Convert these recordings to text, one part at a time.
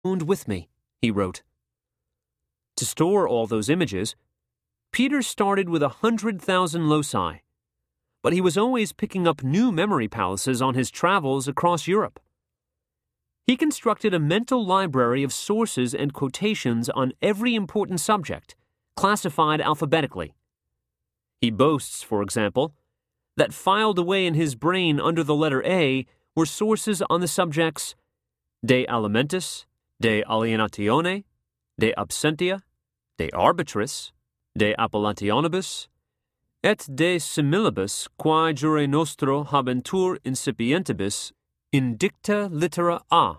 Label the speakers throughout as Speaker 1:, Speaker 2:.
Speaker 1: owned with me, he wrote. To store all those images, Peter started with 100,000 loci, but he was always picking up new memory palaces on his travels across Europe. He constructed a mental library of sources and quotations on every important subject, classified alphabetically. He boasts, for example, that filed away in his brain under the letter A were sources on the subjects de alimentis, de alienatione, de absentia, de arbitris, de appellationibus, et de similibus quae jure nostro habentur incipientibus indicta littera A.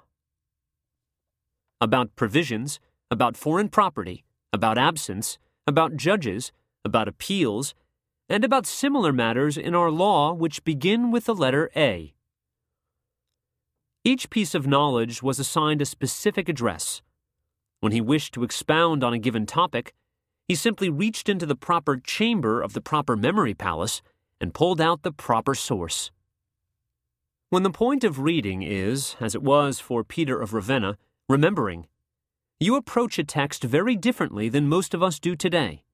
Speaker 1: About provisions, about foreign property, about absence, about judges, about appeals, and about similar matters in our law which begin with the letter A. Each piece of knowledge was assigned a specific address. When he wished to expound on a given topic, he simply reached into the proper chamber of the proper memory palace and pulled out the proper source. When the point of reading is, as it was for Peter of Ravenna, remembering, you approach a text very differently than most of us do today.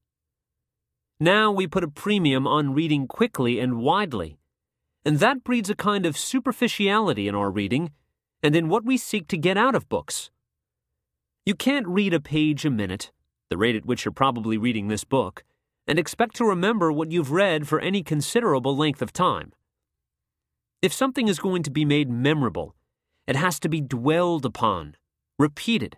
Speaker 1: Now we put a premium on reading quickly and widely, and that breeds a kind of superficiality in our reading and in what we seek to get out of books. You can't read a page a minute, the rate at which you're probably reading this book, and expect to remember what you've read for any considerable length of time. If something is going to be made memorable, it has to be dwelled upon, repeated.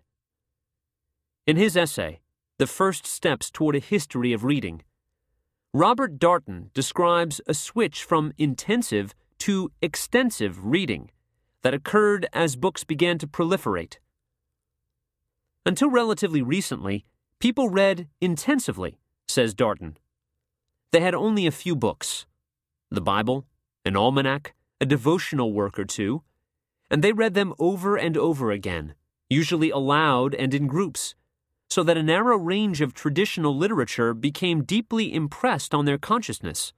Speaker 1: In his essay, The First Steps Toward a History of Reading, Robert Darnton describes a switch from intensive to extensive reading that occurred as books began to proliferate. Until relatively recently, people read intensively, says Darnton. They had only a few books, the Bible, an almanac, a devotional work or two, and they read them over and over again, usually aloud and in groups, so that a narrow range of traditional literature became deeply impressed on their consciousness.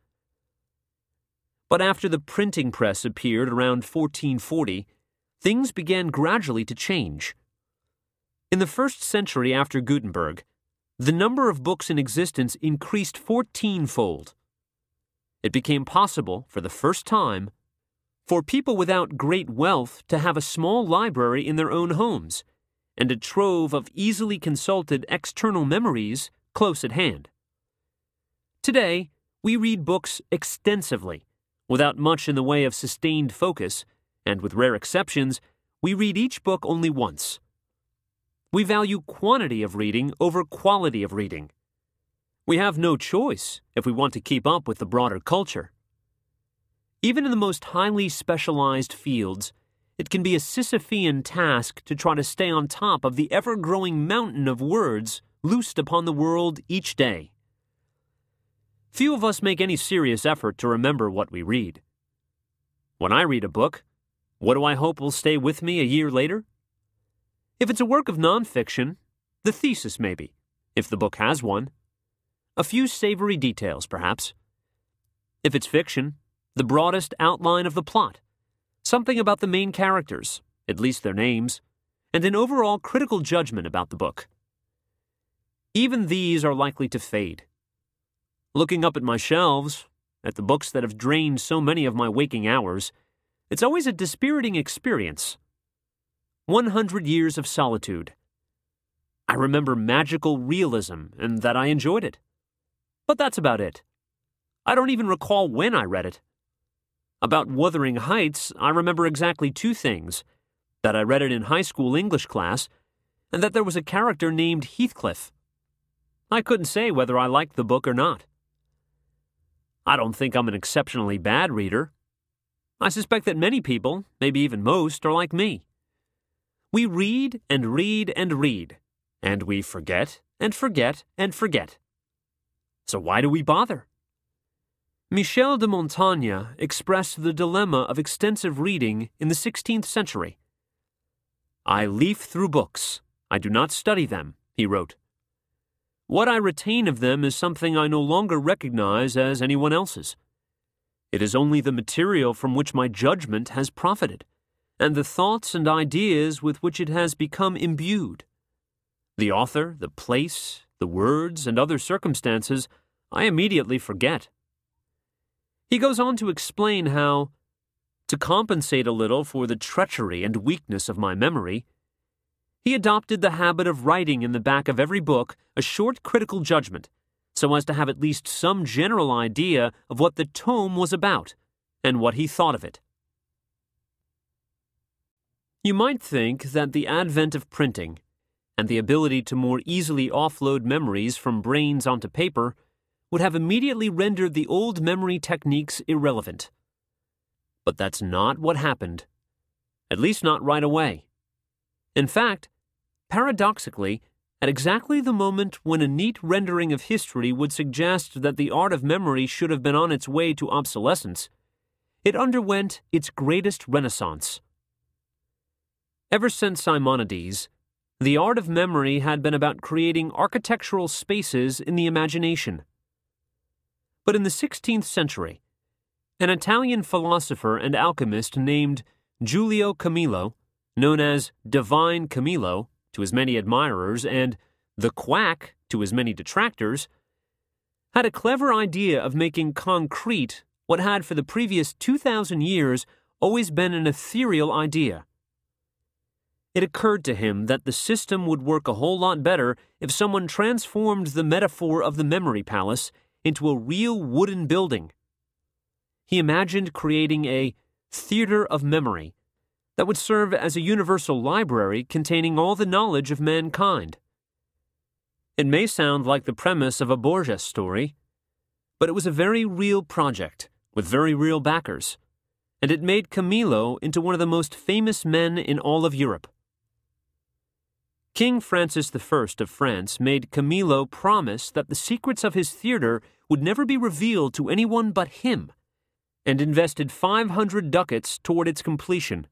Speaker 1: But after the printing press appeared around 1440, things began gradually to change. In the first century after Gutenberg, the number of books in existence increased 14-fold. It became possible, for the first time, for people without great wealth to have a small library in their own homes, and a trove of easily consulted external memories close at hand. Today, we read books extensively, without much in the way of sustained focus, and with rare exceptions, we read each book only once. We value quantity of reading over quality of reading. We have no choice if we want to keep up with the broader culture. Even in the most highly specialized fields, it can be a Sisyphean task to try to stay on top of the ever-growing mountain of words loosed upon the world each day. Few of us make any serious effort to remember what we read. When I read a book, what do I hope will stay with me a year later? If it's a work of nonfiction, the thesis maybe, if the book has one. A few savory details, perhaps. If it's fiction, the broadest outline of the plot, something about the main characters, at least their names, and an overall critical judgment about the book. Even these are likely to fade. Looking up at my shelves, at the books that have drained so many of my waking hours, it's always a dispiriting experience. 100 Years of Solitude. I remember magical realism and that I enjoyed it. But that's about it. I don't even recall when I read it. About Wuthering Heights, I remember exactly two things: that I read it in high school English class, and that there was a character named Heathcliff. I couldn't say whether I liked the book or not. I don't think I'm an exceptionally bad reader. I suspect that many people, maybe even most, are like me. We read and read and read, and we forget and forget and forget. So why do we bother? Michel de Montaigne expressed the dilemma of extensive reading in the 16th century. I leaf through books. I do not study them, he wrote. What I retain of them is something I no longer recognize as anyone else's. It is only the material from which my judgment has profited, and the thoughts and ideas with which it has become imbued. The author, the place, the words, and other circumstances I immediately forget. He goes on to explain how, to compensate a little for the treachery and weakness of my memory, he adopted the habit of writing in the back of every book a short critical judgment, so as to have at least some general idea of what the tome was about and what he thought of it. You might think that the advent of printing and the ability to more easily offload memories from brains onto paper would have immediately rendered the old memory techniques irrelevant. But that's not what happened, at least not right away. In fact, paradoxically, at exactly the moment when a neat rendering of history would suggest that the art of memory should have been on its way to obsolescence, it underwent its greatest renaissance. Ever since Simonides, the art of memory had been about creating architectural spaces in the imagination. But in the 16th century, an Italian philosopher and alchemist named Giulio Camillo, known as Divine Camillo to his many admirers and the Quack to his many detractors, had a clever idea of making concrete what had for the previous 2,000 years always been an ethereal idea. It occurred to him that the system would work a whole lot better if someone transformed the metaphor of the memory palace into a real wooden building. He imagined creating a theater of memory that would serve as a universal library containing all the knowledge of mankind. It may sound like the premise of a Borges story, but it was a very real project with very real backers, and it made Camillo into one of the most famous men in all of Europe. King Francis I of France made Camillo promise that the secrets of his theater would never be revealed to anyone but him, and invested 500 ducats toward its completion.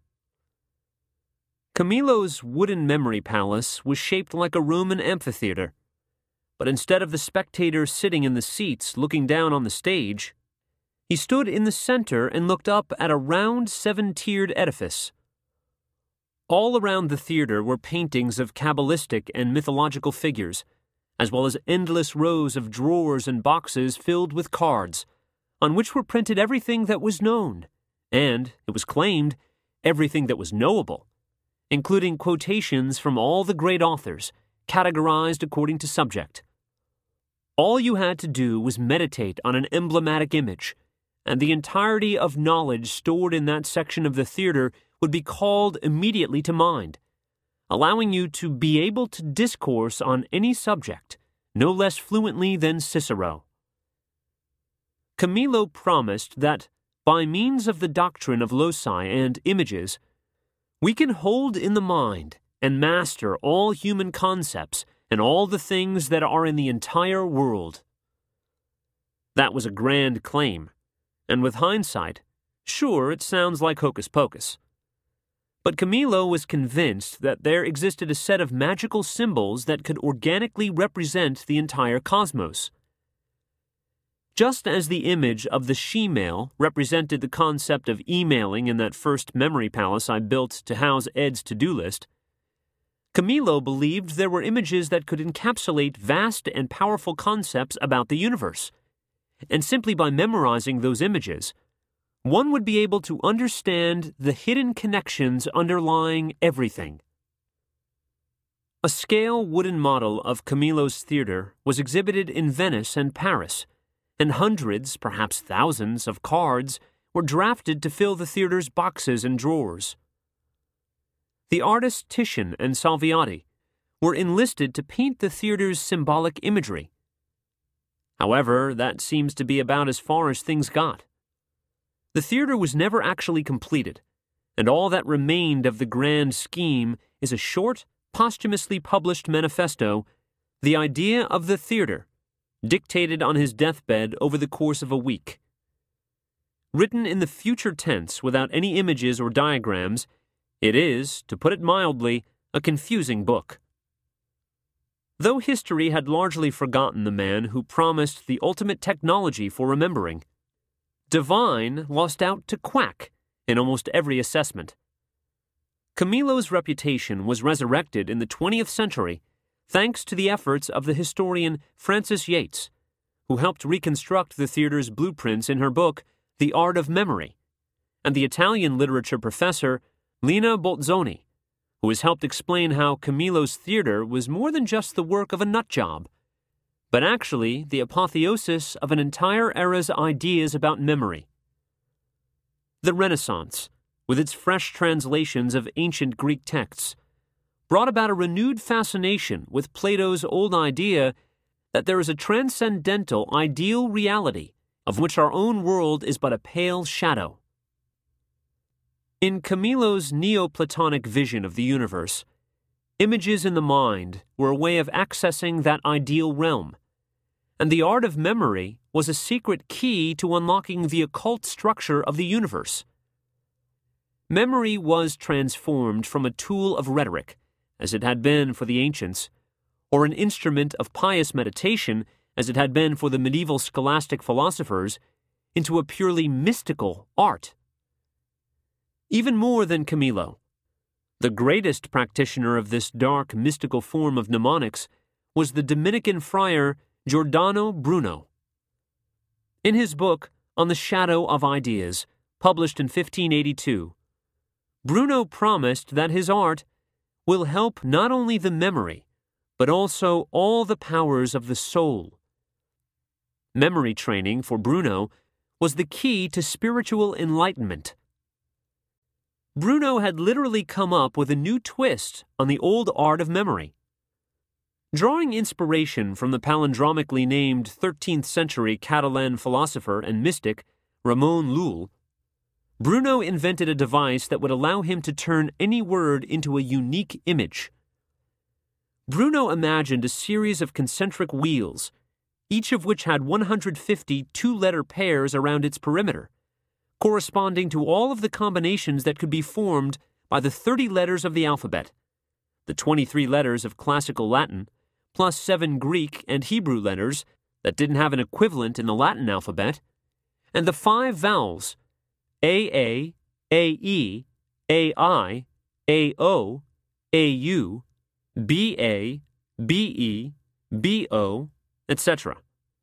Speaker 1: Camillo's wooden memory palace was shaped like a Roman amphitheater, but instead of the spectators sitting in the seats looking down on the stage, he stood in the center and looked up at a round 7-tiered edifice. All around the theater were paintings of Kabbalistic and mythological figures, as well as endless rows of drawers and boxes filled with cards, on which were printed everything that was known, and, it was claimed, everything that was knowable, including quotations from all the great authors, categorized according to subject. All you had to do was meditate on an emblematic image, and the entirety of knowledge stored in that section of the theater would be called immediately to mind, allowing you to be able to discourse on any subject no less fluently than Cicero. Camillo promised that, by means of the doctrine of loci and images, we can hold in the mind and master all human concepts and all the things that are in the entire world. That was a grand claim, and with hindsight, sure, it sounds like hocus pocus. But Camillo was convinced that there existed a set of magical symbols that could organically represent the entire cosmos. Just as the image of the she-mail represented the concept of emailing in that first memory palace I built to house Ed's to-do list, Camillo believed there were images that could encapsulate vast and powerful concepts about the universe, and simply by memorizing those images, one would be able to understand the hidden connections underlying everything. A scale wooden model of Camillo's theater was exhibited in Venice and Paris, and hundreds, perhaps thousands, of cards were drafted to fill the theater's boxes and drawers. The artists Titian and Salviati were enlisted to paint the theater's symbolic imagery. However, that seems to be about as far as things got. The theater was never actually completed, and all that remained of the grand scheme is a short, posthumously published manifesto, The Idea of the Theater, dictated on his deathbed over the course of a week. Written in the future tense without any images or diagrams, it is, to put it mildly, a confusing book. Though history had largely forgotten the man who promised the ultimate technology for remembering, Divine lost out to Quack in almost every assessment. Camilo's reputation was resurrected in the 20th century thanks to the efforts of the historian Frances Yates, who helped reconstruct the theater's blueprints in her book, The Art of Memory, and the Italian literature professor Lina Bolzoni, who has helped explain how Camilo's theater was more than just the work of a nut job, but actually the apotheosis of an entire era's ideas about memory. The Renaissance, with its fresh translations of ancient Greek texts, brought about a renewed fascination with Plato's old idea that there is a transcendental ideal reality of which our own world is but a pale shadow. In Camilo's Neoplatonic vision of the universe, images in the mind were a way of accessing that ideal realm, and the art of memory was a secret key to unlocking the occult structure of the universe. Memory was transformed from a tool of rhetoric, as it had been for the ancients, or an instrument of pious meditation, as it had been for the medieval scholastic philosophers, into a purely mystical art. Even more than Camilo, the greatest practitioner of this dark mystical form of mnemonics was the Dominican friar Giordano Bruno. In his book On the Shadow of Ideas, published in 1582, Bruno promised that his art will help not only the memory, but also all the powers of the soul. Memory training for Bruno was the key to spiritual enlightenment. Bruno had literally come up with a new twist on the old art of memory. Drawing inspiration from the palindromically named 13th century Catalan philosopher and mystic Ramon Llull, Bruno invented a device that would allow him to turn any word into a unique image. Bruno imagined a series of concentric wheels, each of which had 150 two-letter pairs around its perimeter, corresponding to all of the combinations that could be formed by the 30 letters of the alphabet, the 23 letters of classical Latin, plus 7 Greek and Hebrew letters that didn't have an equivalent in the Latin alphabet, and the 5 vowels AA, AE, AI, AO, AU, BA, BE, BO, etc.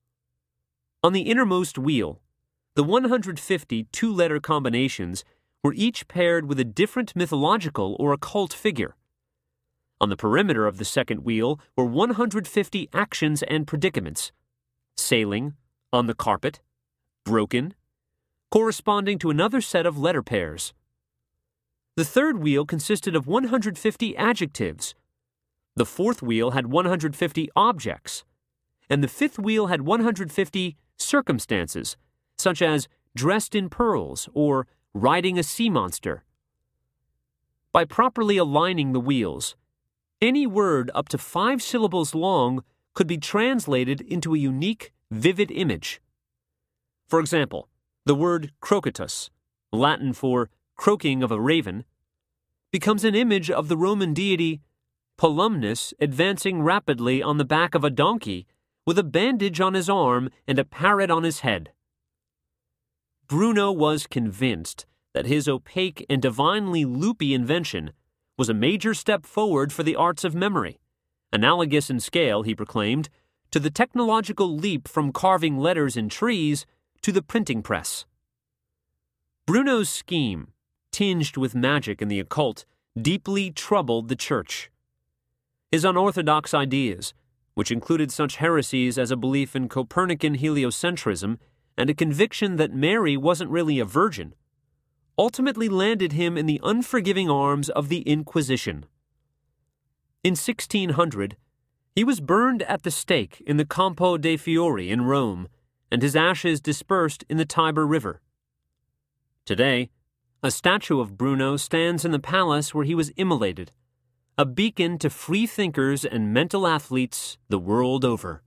Speaker 1: On the innermost wheel, the 150 two-letter combinations were each paired with a different mythological or occult figure. On the perimeter of the second wheel were 150 actions and predicaments: sailing, on the carpet, broken, corresponding to another set of letter pairs. The third wheel consisted of 150 adjectives. The fourth wheel had 150 objects, and the fifth wheel had 150 circumstances, such as dressed in pearls or riding a sea monster. By properly aligning the wheels, any word up to 5 syllables long could be translated into a unique, vivid image. For example, the word crocutus, Latin for croaking of a raven, becomes an image of the Roman deity Polumnus advancing rapidly on the back of a donkey with a bandage on his arm and a parrot on his head. Bruno was convinced that his opaque and divinely loopy invention was a major step forward for the arts of memory, analogous in scale, he proclaimed, to the technological leap from carving letters in trees to the printing press. Bruno's scheme, tinged with magic and the occult, deeply troubled the Church. His unorthodox ideas, which included such heresies as a belief in Copernican heliocentrism and a conviction that Mary wasn't really a virgin, ultimately landed him in the unforgiving arms of the Inquisition. In 1600, he was burned at the stake in the Campo dei Fiori in Rome, and his ashes dispersed in the Tiber River. Today, a statue of Bruno stands in the palace where he was immolated, a beacon to free thinkers and mental athletes the world over.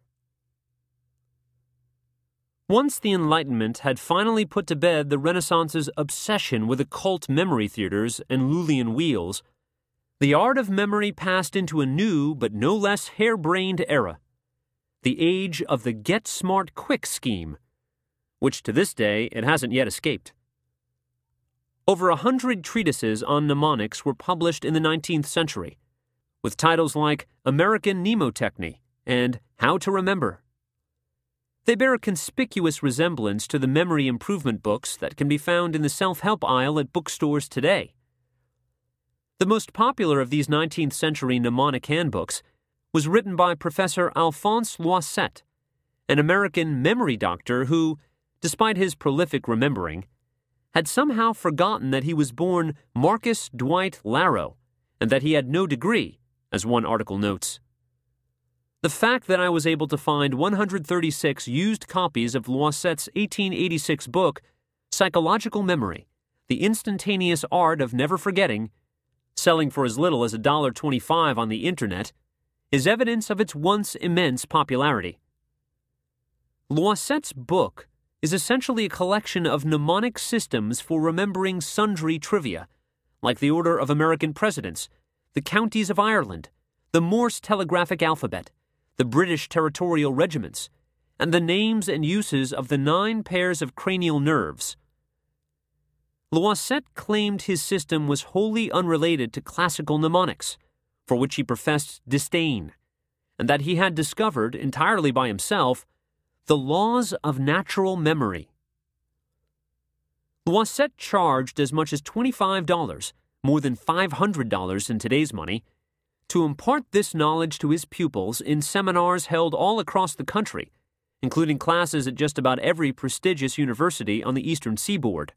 Speaker 1: Once the Enlightenment had finally put to bed the Renaissance's obsession with occult memory theaters and Lullian wheels, the art of memory passed into a new but no less harebrained era, the age of the Get Smart Quick scheme, which to this day it hasn't yet escaped. Over 100 treatises on mnemonics were published in the 19th century, with titles like American Mnemotechny and How to Remember. They bear a conspicuous resemblance to the memory improvement books that can be found in the self-help aisle at bookstores today. The most popular of these 19th century mnemonic handbooks was written by Professor Alphonse Loisette, an American memory doctor who, despite his prolific remembering, had somehow forgotten that he was born Marcus Dwight Larrow and that he had no degree, as one article notes. The fact that I was able to find 136 used copies of Loisette's 1886 book, Psychological Memory, The Instantaneous Art of Never Forgetting, selling for as little as $1.25 on the internet, is evidence of its once immense popularity. Loisette's book is essentially a collection of mnemonic systems for remembering sundry trivia, like the order of American presidents, the counties of Ireland, the Morse telegraphic alphabet, the British territorial regiments, and the names and uses of the 9 pairs of cranial nerves. Loisette claimed his system was wholly unrelated to classical mnemonics, for which he professed disdain, and that he had discovered, entirely by himself, the laws of natural memory. Loisette charged as much as $25, more than $500 in today's money, to impart this knowledge to his pupils in seminars held all across the country, including classes at just about every prestigious university on the Eastern Seaboard.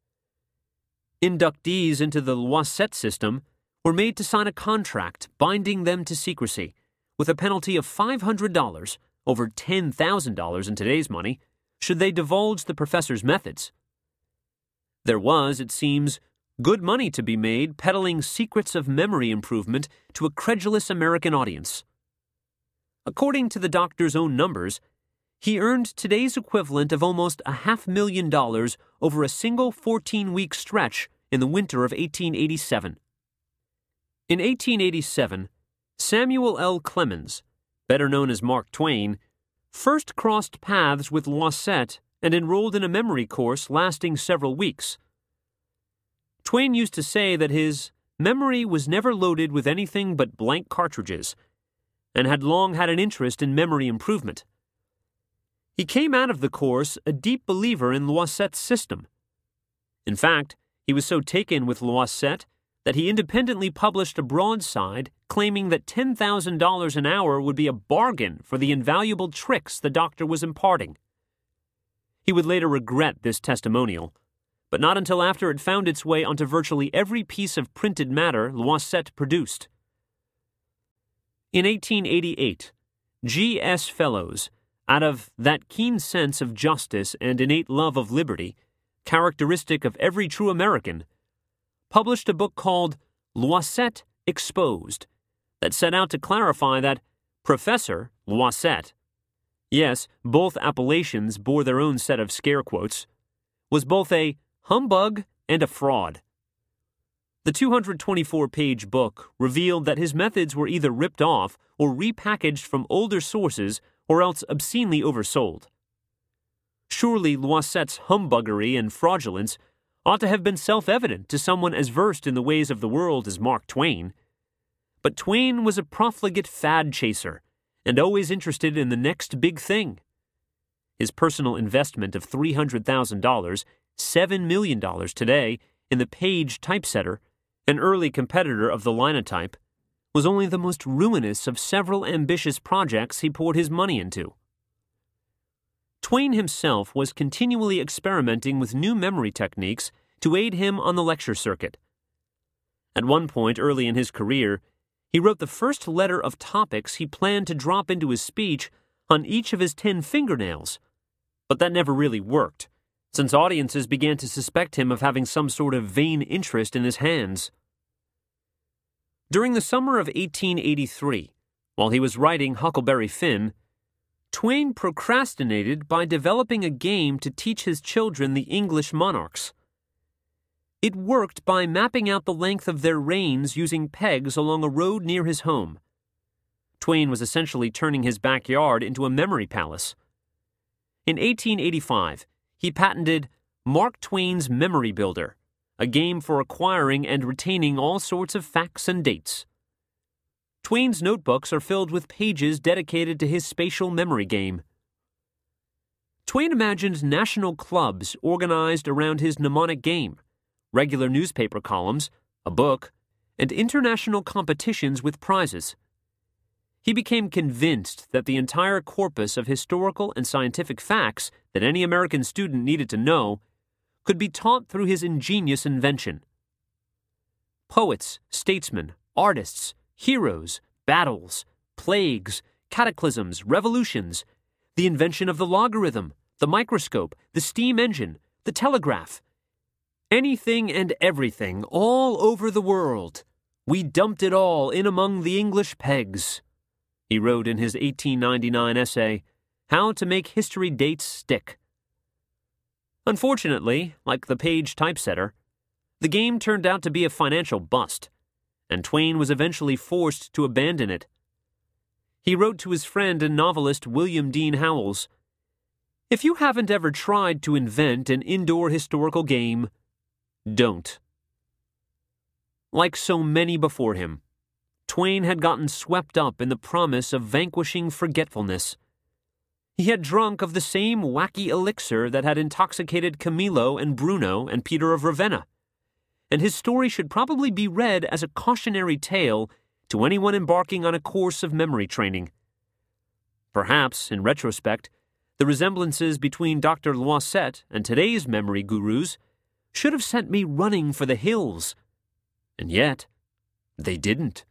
Speaker 1: Inductees into the Loisette system were made to sign a contract binding them to secrecy, with a penalty of $500, over $10,000 in today's money, should they divulge the professor's methods. There was, it seems, good money to be made peddling secrets of memory improvement to a credulous American audience. According to the doctor's own numbers, he earned today's equivalent of almost $500,000 over a single 14-week stretch in the winter of 1887. In 1887, Samuel L. Clemens, better known as Mark Twain, first crossed paths with Loisette and enrolled in a memory course lasting several weeks. Twain used to say that his memory was never loaded with anything but blank cartridges, and had long had an interest in memory improvement. He came out of the course a deep believer in Loisette's system. In fact, he was so taken with Loisette that he independently published a broadside claiming that $10,000 an hour would be a bargain for the invaluable tricks the doctor was imparting. He would later regret this testimonial, but not until after it found its way onto virtually every piece of printed matter Loisette produced. In 1888, G.S. Fellows, out of that keen sense of justice and innate love of liberty, characteristic of every true American, published a book called Loisette Exposed that set out to clarify that Professor Loisette, yes, both appellations bore their own set of scare quotes, was both a humbug and a fraud. The 224-page book revealed that his methods were either ripped off or repackaged from older sources or else obscenely oversold. Surely Loisette's humbuggery and fraudulence ought to have been self-evident to someone as versed in the ways of the world as Mark Twain. But Twain was a profligate fad chaser and always interested in the next big thing. His personal investment of $300,000, $7 million today, in the Page typesetter, an early competitor of the Linotype, was only the most ruinous of several ambitious projects he poured his money into. Twain himself was continually experimenting with new memory techniques to aid him on the lecture circuit. At one point early in his career, he wrote the first letter of topics he planned to drop into his speech on each of his 10 fingernails, but that never really worked, since audiences began to suspect him of having some sort of vain interest in his hands. During the summer of 1883, while he was writing Huckleberry Finn, Twain procrastinated by developing a game to teach his children the English monarchs. It worked by mapping out the length of their reigns using pegs along a road near his home. Twain was essentially turning his backyard into a memory palace. In 1885, he patented Mark Twain's Memory Builder, a game for acquiring and retaining all sorts of facts and dates. Twain's notebooks are filled with pages dedicated to his spatial memory game. Twain imagined national clubs organized around his mnemonic game, regular newspaper columns, a book, and international competitions with prizes. He became convinced that the entire corpus of historical and scientific facts that any American student needed to know could be taught through his ingenious invention. Poets, statesmen, artists, heroes, battles, plagues, cataclysms, revolutions, the invention of the logarithm, the microscope, the steam engine, the telegraph. Anything and everything all over the world. We dumped it all in among the English pegs, he wrote in his 1899 essay, How to Make History Dates Stick. Unfortunately, like the Page typesetter, the game turned out to be a financial bust, and Twain was eventually forced to abandon it. He wrote to his friend and novelist William Dean Howells, If you haven't ever tried to invent an indoor historical game, don't. Like so many before him, Twain had gotten swept up in the promise of vanquishing forgetfulness. He had drunk of the same wacky elixir that had intoxicated Camillo and Bruno and Peter of Ravenna, and his story should probably be read as a cautionary tale to anyone embarking on a course of memory training. Perhaps, in retrospect, the resemblances between Dr. Loisette and today's memory gurus should have sent me running for the hills. And yet, they didn't.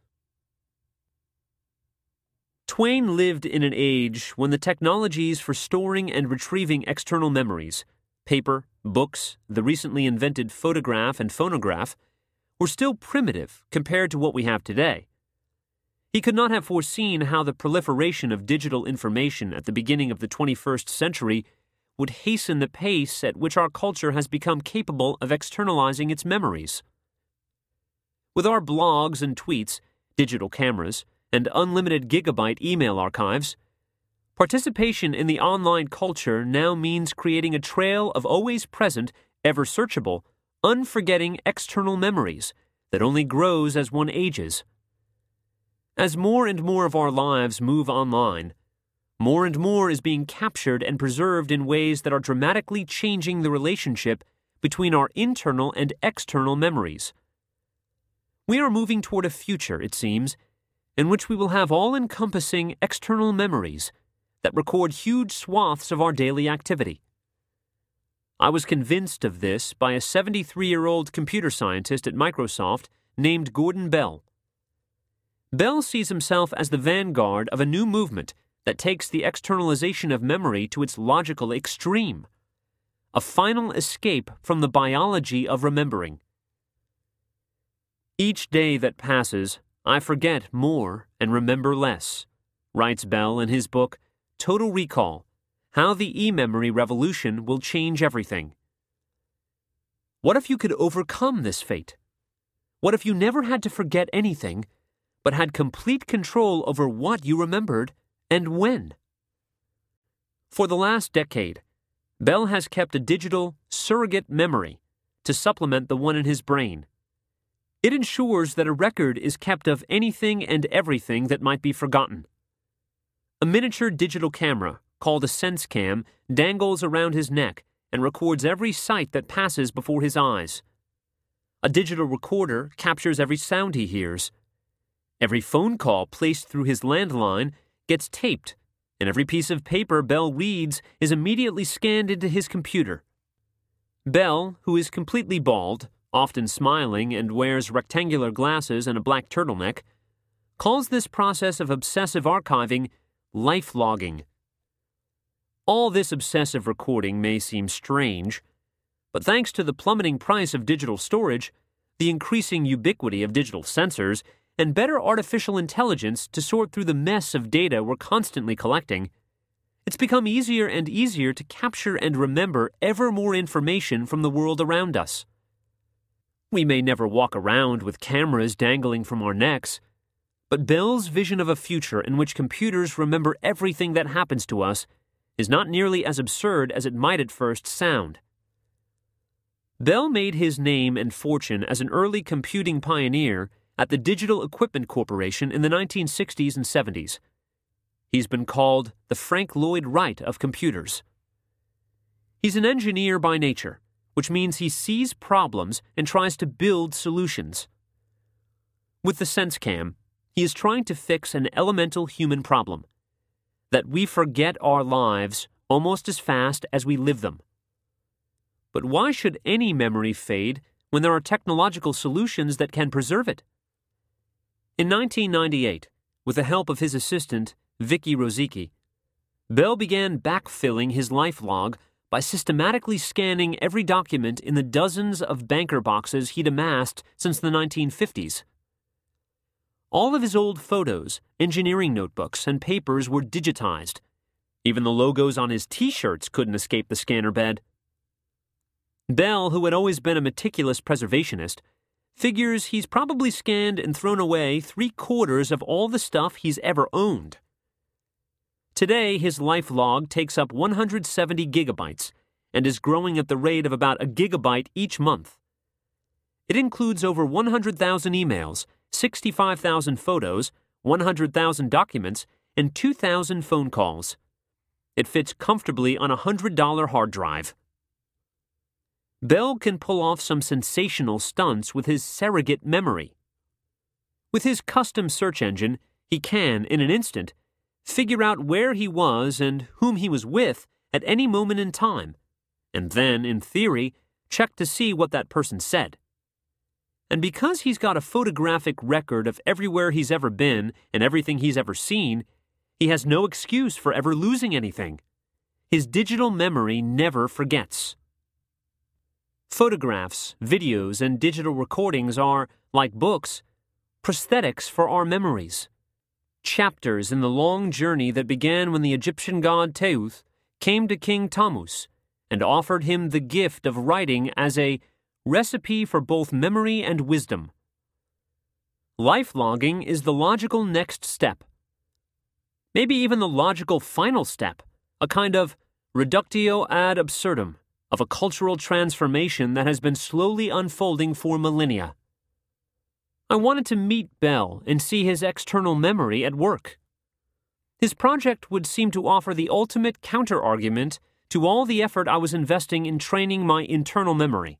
Speaker 1: Twain lived in an age when the technologies for storing and retrieving external memories, paper, books, the recently invented photograph and phonograph, were still primitive compared to what we have today. He could not have foreseen how the proliferation of digital information at the beginning of the 21st century would hasten the pace at which our culture has become capable of externalizing its memories. With our blogs and tweets, digital cameras, and unlimited gigabyte email archives, participation in the online culture now means creating a trail of always present, ever searchable, unforgetting external memories that only grows as one ages. As more and more of our lives move online, more and more is being captured and preserved in ways that are dramatically changing the relationship between our internal and external memories. We are moving toward a future, it seems, in which we will have all-encompassing external memories that record huge swaths of our daily activity. I was convinced of this by a 73-year-old computer scientist at Microsoft named Gordon Bell. Bell sees himself as the vanguard of a new movement that takes the externalization of memory to its logical extreme, a final escape from the biology of remembering. Each day that passes, I forget more and remember less, writes Bell in his book, Total Recall, How the E-Memory Revolution Will Change Everything. What if you could overcome this fate? What if you never had to forget anything, but had complete control over what you remembered and when? For the last decade, Bell has kept a digital surrogate memory to supplement the one in his brain. It ensures that a record is kept of anything and everything that might be forgotten. A miniature digital camera, called a SenseCam, dangles around his neck and records every sight that passes before his eyes. A digital recorder captures every sound he hears. Every phone call placed through his landline gets taped, and every piece of paper Bell reads is immediately scanned into his computer. Bell, who is completely bald, often smiling and wears rectangular glasses and a black turtleneck, calls this process of obsessive archiving life logging. All this obsessive recording may seem strange, but thanks to the plummeting price of digital storage, the increasing ubiquity of digital sensors, and better artificial intelligence to sort through the mess of data we're constantly collecting, it's become easier and easier to capture and remember ever more information from the world around us. We may never walk around with cameras dangling from our necks, but Bell's vision of a future in which computers remember everything that happens to us is not nearly as absurd as it might at first sound. Bell made his name and fortune as an early computing pioneer at the Digital Equipment Corporation in the 1960s and 70s. He's been called the Frank Lloyd Wright of computers. He's an engineer by nature, which means he sees problems and tries to build solutions. With the SenseCam, he is trying to fix an elemental human problem: that we forget our lives almost as fast as we live them. But why should any memory fade when there are technological solutions that can preserve it? In 1998, with the help of his assistant, Vicky Rosicki, Bell began backfilling his life log by systematically scanning every document in the dozens of banker boxes he'd amassed since the 1950s. All of his old photos, engineering notebooks, and papers were digitized. Even the logos on his T-shirts couldn't escape the scanner bed. Bell, who had always been a meticulous preservationist, figures he's probably scanned and thrown away 3/4 of all the stuff he's ever owned. Today, his life log takes up 170 gigabytes and is growing at the rate of about a gigabyte each month. It includes over 100,000 emails, 65,000 photos, 100,000 documents, and 2,000 phone calls. It fits comfortably on a $100 hard drive. Bell can pull off some sensational stunts with his surrogate memory. With his custom search engine, he can, in an instant, figure out where he was and whom he was with at any moment in time, and then, in theory, check to see what that person said. And because he's got a photographic record of everywhere he's ever been and everything he's ever seen, he has no excuse for ever losing anything. His digital memory never forgets. Photographs, videos, and digital recordings are, like books, prosthetics for our memories. Chapters in the long journey that began when the Egyptian god Teuth came to King Tammuz and offered him the gift of writing as a recipe for both memory and wisdom. Life logging is the logical next step. Maybe even the logical final step, a kind of reductio ad absurdum of a cultural transformation that has been slowly unfolding for millennia. I wanted to meet Bell and see his external memory at work. His project would seem to offer the ultimate counter-argument to all the effort I was investing in training my internal memory.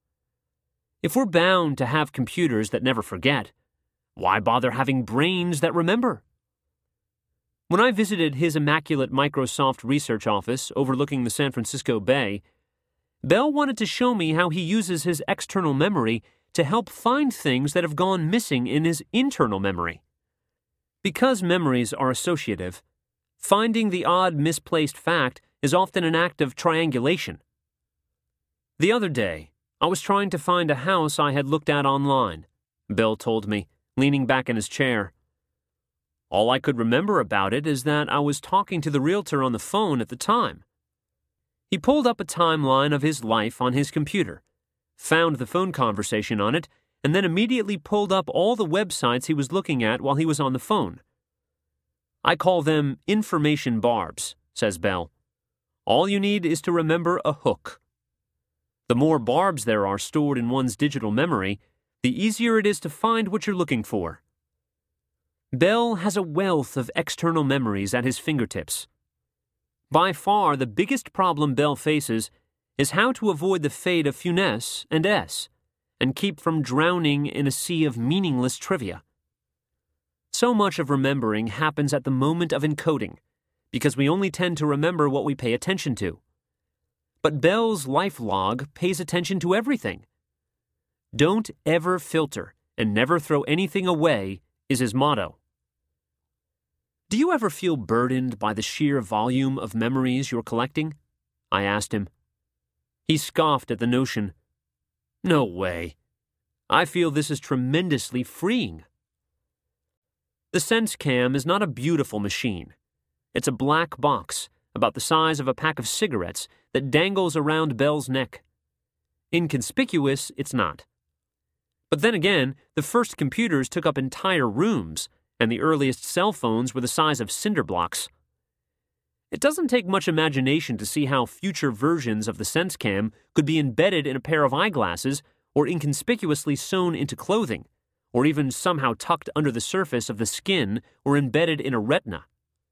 Speaker 1: If we're bound to have computers that never forget, why bother having brains that remember? When I visited his immaculate Microsoft research office overlooking the San Francisco Bay, Bell wanted to show me how he uses his external memory to help find things that have gone missing in his internal memory. Because memories are associative, finding the odd misplaced fact is often an act of triangulation. The other day, I was trying to find a house I had looked at online, Bell told me, leaning back in his chair. All I could remember about it is that I was talking to the realtor on the phone at the time. He pulled up a timeline of his life on his computer, found the phone conversation on it, and then immediately pulled up all the websites he was looking at while he was on the phone. I call them information barbs, says Bell. All you need is to remember a hook. The more barbs there are stored in one's digital memory, the easier it is to find what you're looking for. Bell has a wealth of external memories at his fingertips. By far, the biggest problem Bell faces is how to avoid the fate of Funès and S, and keep from drowning in a sea of meaningless trivia. So much of remembering happens at the moment of encoding, because we only tend to remember what we pay attention to. But Bell's life log pays attention to everything. Don't ever filter and never throw anything away is his motto. Do you ever feel burdened by the sheer volume of memories you're collecting? I asked him. He scoffed at the notion. No way. I feel this is tremendously freeing. The SenseCam is not a beautiful machine. It's a black box, about the size of a pack of cigarettes, that dangles around Bell's neck. Inconspicuous, it's not. But then again, the first computers took up entire rooms, and the earliest cell phones were the size of cinder blocks. It doesn't take much imagination to see how future versions of the SenseCam could be embedded in a pair of eyeglasses or inconspicuously sewn into clothing, or even somehow tucked under the surface of the skin or embedded in a retina.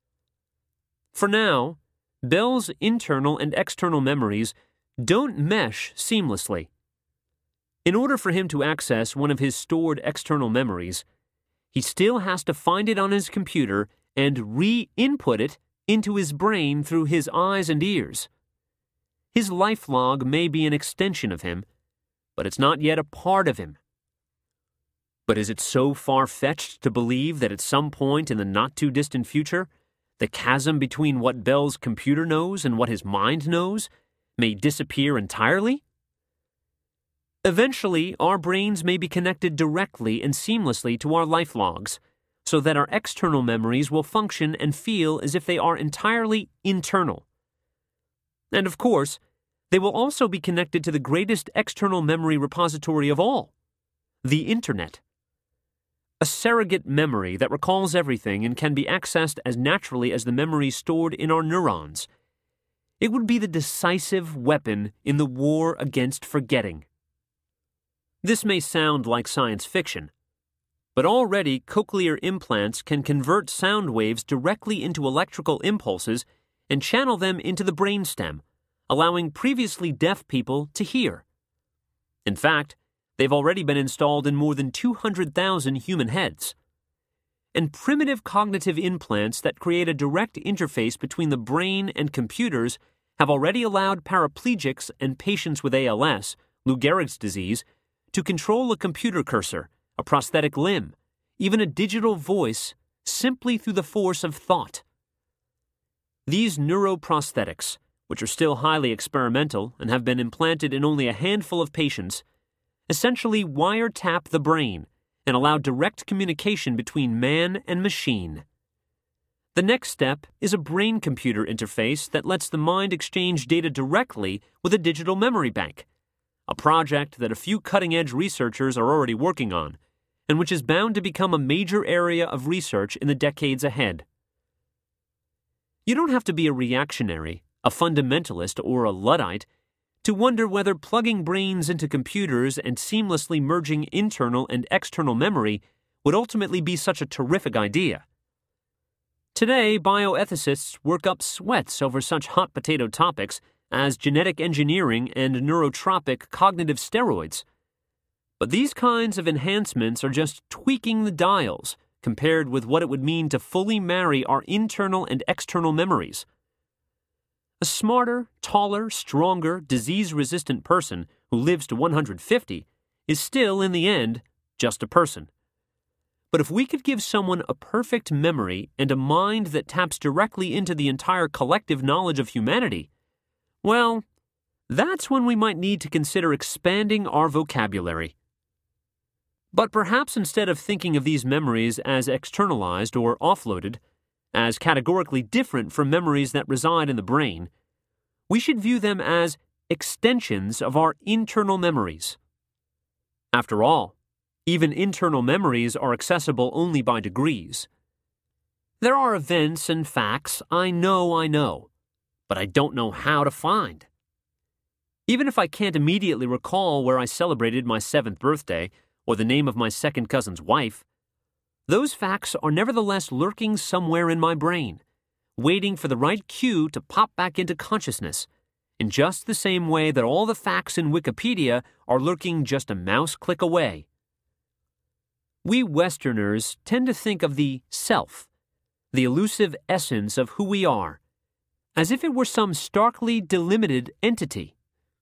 Speaker 1: For now, Bell's internal and external memories don't mesh seamlessly. In order for him to access one of his stored external memories, he still has to find it on his computer and re-input it into his brain through his eyes and ears. His life log may be an extension of him, but it's not yet a part of him. But is it so far-fetched to believe that at some point in the not-too-distant future, the chasm between what Bell's computer knows and what his mind knows may disappear entirely? Eventually, our brains may be connected directly and seamlessly to our life logs, so that our external memories will function and feel as if they are entirely internal. And of course, they will also be connected to the greatest external memory repository of all, the Internet. A surrogate memory that recalls everything and can be accessed as naturally as the memories stored in our neurons. It would be the decisive weapon in the war against forgetting. This may sound like science fiction, but already cochlear implants can convert sound waves directly into electrical impulses and channel them into the brainstem, allowing previously deaf people to hear. In fact, they've already been installed in more than 200,000 human heads. And primitive cognitive implants that create a direct interface between the brain and computers have already allowed paraplegics and patients with ALS, Lou Gehrig's disease, to control a computer cursor, a prosthetic limb, even a digital voice, simply through the force of thought. These neuroprosthetics, which are still highly experimental and have been implanted in only a handful of patients, essentially wiretap the brain and allow direct communication between man and machine. The next step is a brain-computer interface that lets the mind exchange data directly with a digital memory bank, a project that a few cutting-edge researchers are already working on, and which is bound to become a major area of research in the decades ahead. You don't have to be a reactionary, a fundamentalist, or a Luddite to wonder whether plugging brains into computers and seamlessly merging internal and external memory would ultimately be such a terrific idea. Today, bioethicists work up sweats over such hot potato topics as genetic engineering and neurotropic cognitive steroids. But these kinds of enhancements are just tweaking the dials compared with what it would mean to fully marry our internal and external memories. A smarter, taller, stronger, disease-resistant person who lives to 150 is still, in the end, just a person. But if we could give someone a perfect memory and a mind that taps directly into the entire collective knowledge of humanity, well, that's when we might need to consider expanding our vocabulary. But perhaps instead of thinking of these memories as externalized or offloaded, as categorically different from memories that reside in the brain, we should view them as extensions of our internal memories. After all, even internal memories are accessible only by degrees. There are events and facts I know, but I don't know how to find. Even if I can't immediately recall where I celebrated my 7th birthday or the name of my second cousin's wife, those facts are nevertheless lurking somewhere in my brain, waiting for the right cue to pop back into consciousness, in just the same way that all the facts in Wikipedia are lurking just a mouse click away. We Westerners tend to think of the self, the elusive essence of who we are, as if it were some starkly delimited entity.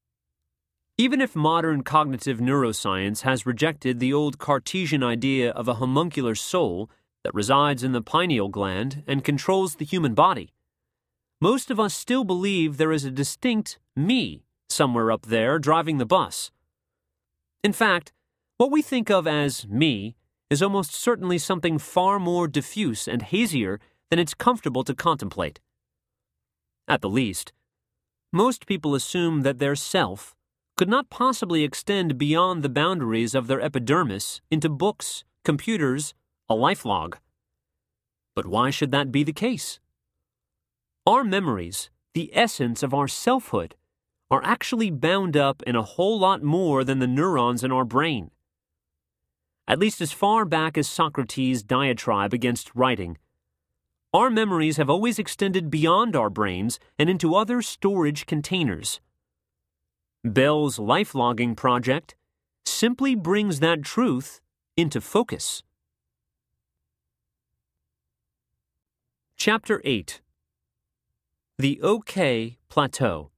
Speaker 1: Even if modern cognitive neuroscience has rejected the old Cartesian idea of a homuncular soul that resides in the pineal gland and controls the human body, most of us still believe there is a distinct me somewhere up there driving the bus. In fact, what we think of as me is almost certainly something far more diffuse and hazier than it's comfortable to contemplate. At the least, most people assume that their self could not possibly extend beyond the boundaries of their epidermis into books, computers, a life log. But why should that be the case? Our memories, the essence of our selfhood, are actually bound up in a whole lot more than the neurons in our brain. At least as far back as Socrates' diatribe against writing, our memories have always extended beyond our brains and into other storage containers. Bell's life-logging project simply brings that truth into focus. Chapter 8. The OK Plateau.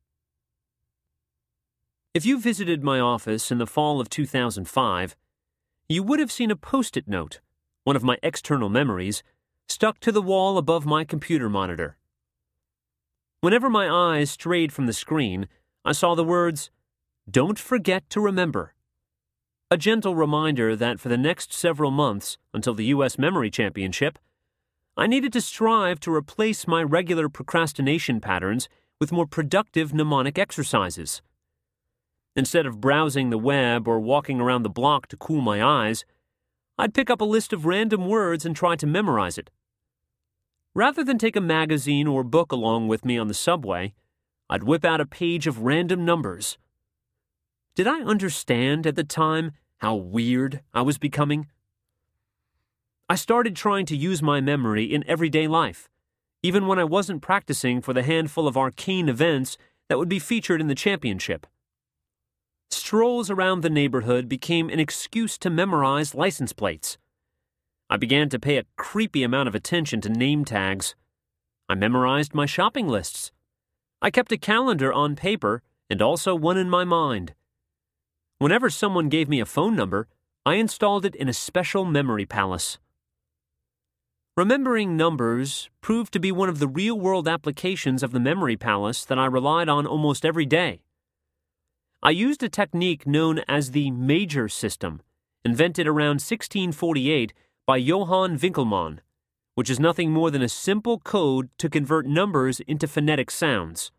Speaker 1: If you visited my office in the fall of 2005, you would have seen a Post-it note, one of my external memories, stuck to the wall above my computer monitor. Whenever my eyes strayed from the screen, I saw the words, "Don't forget to remember." A gentle reminder that for the next several months, until the U.S. Memory Championship, I needed to strive to replace my regular procrastination patterns with more productive mnemonic exercises. Instead of browsing the web or walking around the block to cool my eyes, I'd pick up a list of random words and try to memorize it. Rather than take a magazine or book along with me on the subway, I'd whip out a page of random numbers. Did I understand at the time how weird I was becoming? I started trying to use my memory in everyday life, even when I wasn't practicing for the handful of arcane events that would be featured in the championship. Strolls around the neighborhood became an excuse to memorize license plates. I began to pay a creepy amount of attention to name tags. I memorized my shopping lists. I kept a calendar on paper and also one in my mind. Whenever someone gave me a phone number, I installed it in a special memory palace. Remembering numbers proved to be one of the real-world applications of the memory palace that I relied on almost every day. I used a technique known as the major system, invented around 1648 by Johann Winckelmann, which is nothing more than a simple code to convert numbers into phonetic sounds.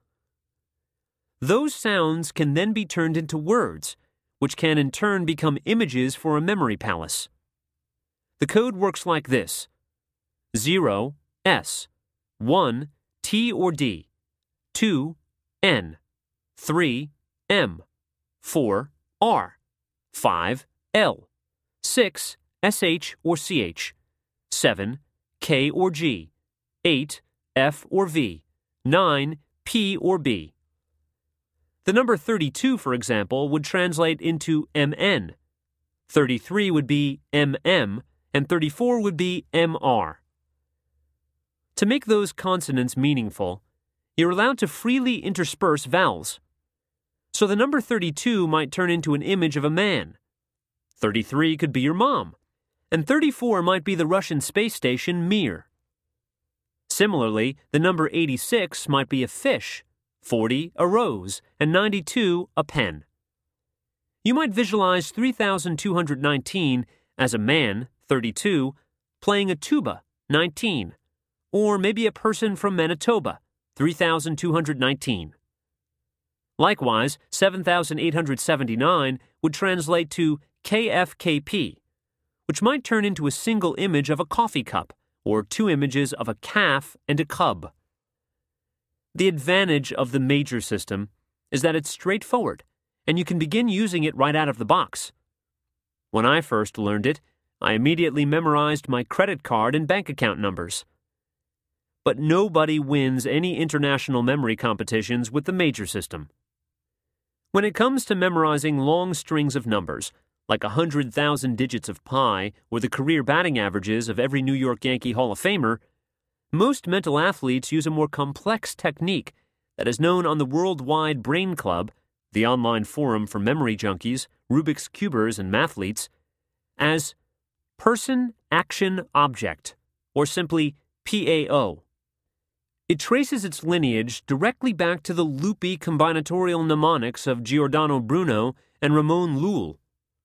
Speaker 1: Those sounds can then be turned into words, which can in turn become images for a memory palace. The code works like this: 0, S, 1, T or D, 2, N, 3, M, 4, R, 5, L, 6, SH or CH, 7, K or G, 8, F or V, 9, P or B. The number 32, for example, would translate into MN. 33 would be MM, and 34 would be MR. To make those consonants meaningful, you're allowed to freely intersperse vowels. So the number 32 might turn into an image of a man. 33 could be your mom, and 34 might be the Russian space station Mir. Similarly, the number 86 might be a fish, 40 a rose, and 92 a pen. You might visualize 3219 as a man, 32, playing a tuba, 19, or maybe a person from Manitoba, 3219. Likewise, 7879 would translate to KFKP, which might turn into a single image of a coffee cup, or two images of a calf and a cub. The advantage of the major system is that it's straightforward, and you can begin using it right out of the box. When I first learned it, I immediately memorized my credit card and bank account numbers. But nobody wins any international memory competitions with the major system. When it comes to memorizing long strings of numbers, like 100,000 digits of pi or the career batting averages of every New York Yankee Hall of Famer, most mental athletes use a more complex technique that is known on the Worldwide Brain Club, the online forum for memory junkies, Rubik's Cubers, and mathletes, as Person Action Object, or simply PAO. It traces its lineage directly back to the loopy combinatorial mnemonics of Giordano Bruno and Ramon Llull.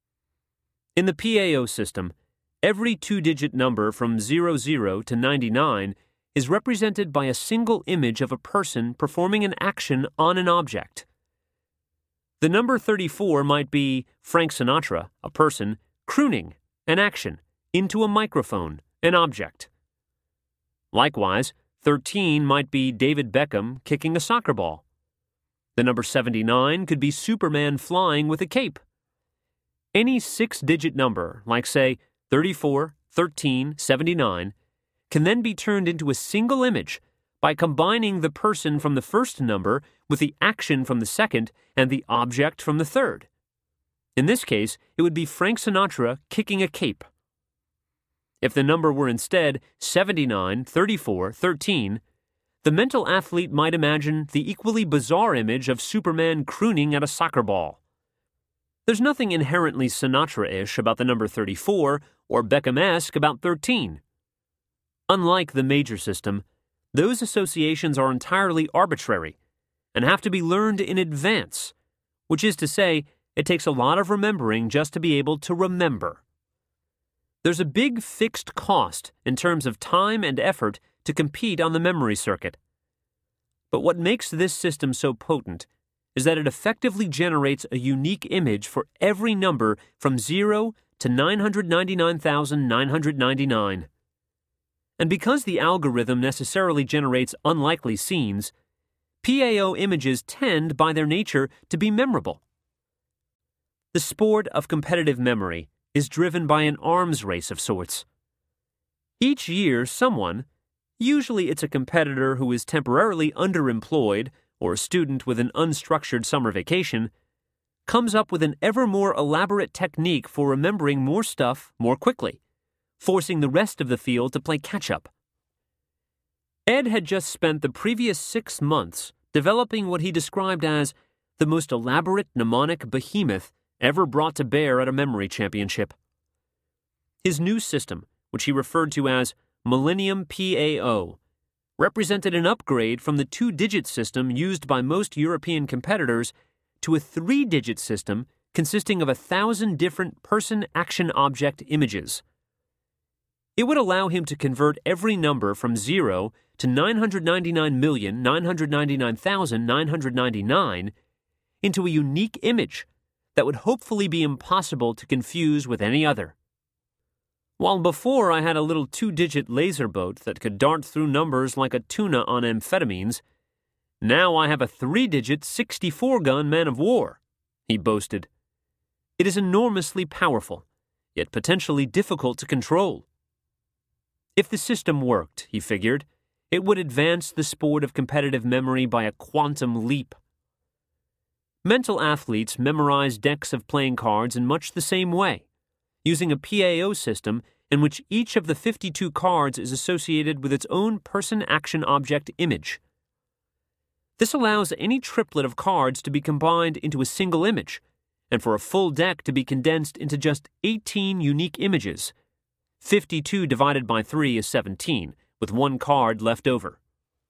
Speaker 1: In the PAO system, every two-digit number from 00 to 99 is represented by a single image of a person performing an action on an object. The number 34 might be Frank Sinatra, a person, crooning, an action, into a microphone, an object. Likewise, 13 might be David Beckham kicking a soccer ball. The number 79 could be Superman flying with a cape. Any 6-digit number, like say 34, 13, 79, can then be turned into a single image by combining the person from the first number with the action from the second and the object from the third. In this case, it would be Frank Sinatra kicking a cape. If the number were instead 79, 34, 13, the mental athlete might imagine the equally bizarre image of Superman crooning at a soccer ball. There's nothing inherently Sinatra-ish about the number 34 or Beckham-esque about 13. Unlike the major system, those associations are entirely arbitrary and have to be learned in advance, which is to say, it takes a lot of remembering just to be able to remember. There's a big fixed cost in terms of time and effort to compete on the memory circuit. But what makes this system so potent is that it effectively generates a unique image for every number from 0 to 999,999. And because the algorithm necessarily generates unlikely scenes, PAO images tend, by their nature, to be memorable. The sport of competitive memory is driven by an arms race of sorts. Each year, someone, usually it's a competitor who is temporarily underemployed or a student with an unstructured summer vacation, comes up with an ever more elaborate technique for remembering more stuff more quickly, forcing the rest of the field to play catch-up. Ed had just spent the previous 6 months developing what he described as the most elaborate mnemonic behemoth ever brought to bear at a memory championship. His new system, which he referred to as Millennium PAO, represented an upgrade from the 2-digit system used by most European competitors to a 3-digit system consisting of 1,000 different person-action-object images. It would allow him to convert every number from 0 to 999,999,999 into a unique image that would hopefully be impossible to confuse with any other. While before I had a little 2-digit laser boat that could dart through numbers like a tuna on amphetamines, now I have a 3-digit 64-gun man of war, he boasted. It is enormously powerful, yet potentially difficult to control. If the system worked, he figured, it would advance the sport of competitive memory by a quantum leap. Mental athletes memorize decks of playing cards in much the same way, using a PAO system in which each of the 52 cards is associated with its own person-action-object image. This allows any triplet of cards to be combined into a single image, and for a full deck to be condensed into just 18 unique images. 52 divided by 3 is 17, with 1 card left over.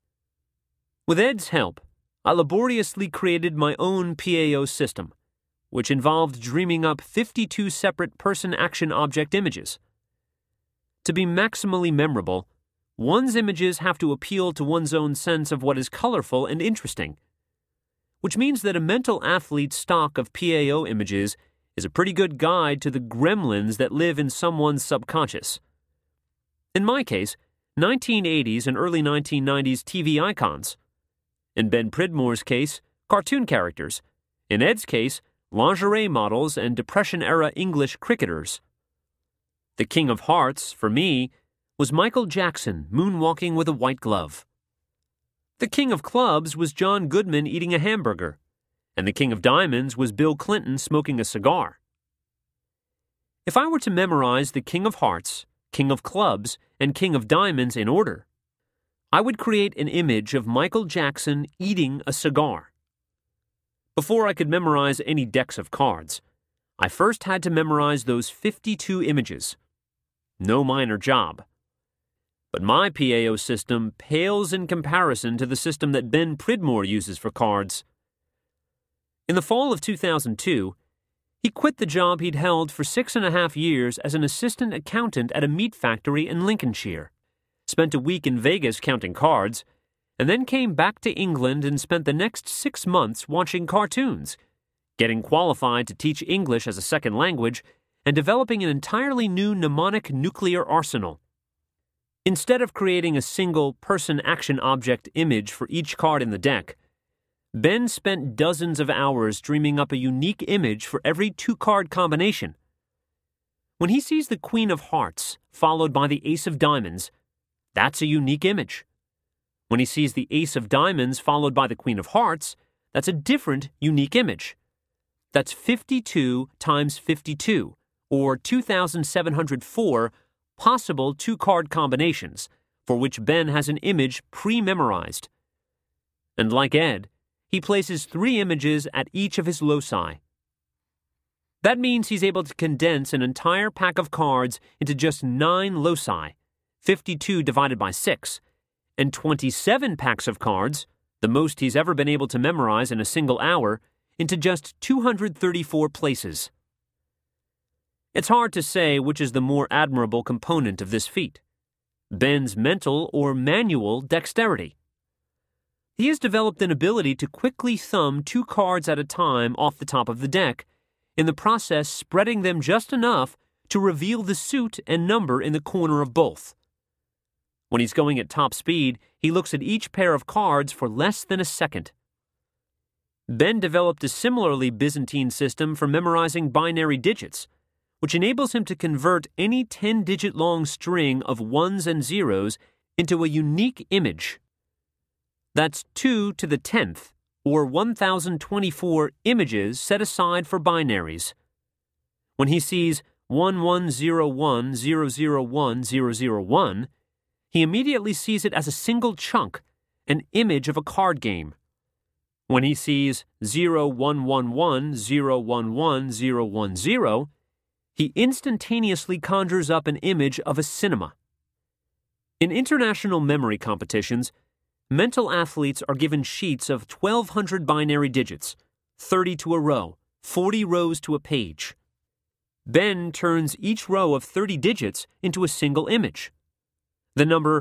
Speaker 1: With Ed's help, I laboriously created my own PAO system, which involved dreaming up 52 separate person-action-object images. To be maximally memorable, one's images have to appeal to one's own sense of what is colorful and interesting, which means that a mental athlete's stock of PAO images is a pretty good guide to the gremlins that live in someone's subconscious. In my case, 1980s and early 1990s TV icons. In Ben Pridmore's case, cartoon characters. In Ed's case, lingerie models and Depression-era English cricketers. The King of Hearts, for me, was Michael Jackson moonwalking with a white glove. The King of Clubs was John Goodman eating a hamburger, and the King of Diamonds was Bill Clinton smoking a cigar. If I were to memorize the King of Hearts, King of Clubs, and King of Diamonds in order, I would create an image of Michael Jackson eating a cigar. Before I could memorize any decks of cards, I first had to memorize those 52 images. No minor job. But my PAO system pales in comparison to the system that Ben Pridmore uses for cards. In the fall of 2002, he quit the job he'd held for 6.5 years as an assistant accountant at a meat factory in Lincolnshire, spent a week in Vegas counting cards, and then came back to England and spent the next 6 months watching cartoons, getting qualified to teach English as a second language, and developing an entirely new mnemonic nuclear arsenal. Instead of creating a single person action object image for each card in the deck, Ben spent dozens of hours dreaming up a unique image for every 2-card combination. When he sees the Queen of Hearts followed by the Ace of Diamonds, that's a unique image. When he sees the Ace of Diamonds followed by the Queen of Hearts, that's a different, unique image. That's 52 times 52, or 2,704 possible 2-card combinations, for which Ben has an image pre-memorized. And like Ed, he places 3 images at each of his loci. That means he's able to condense an entire pack of cards into just 9 loci, 52 divided by 6, and 27 packs of cards, the most he's ever been able to memorize in a single hour, into just 234 places. It's hard to say which is the more admirable component of this feat, Ben's mental or manual dexterity. He has developed an ability to quickly thumb 2 cards at a time off the top of the deck, in the process spreading them just enough to reveal the suit and number in the corner of both. When he's going at top speed, he looks at each pair of cards for less than a second. Ben developed a similarly Byzantine system for memorizing binary digits, which enables him to convert any 10-digit long string of ones and zeros into a unique image. That's 2 to the 10th, or 1,024 images set aside for binaries. When he sees 1101001001, he immediately sees it as a single chunk, an image of a card game. When he sees 0111011010, he instantaneously conjures up an image of a cinema. In international memory competitions, mental athletes are given sheets of 1,200 binary digits, 30 to a row, 40 rows to a page. Ben turns each row of 30 digits into a single image. The number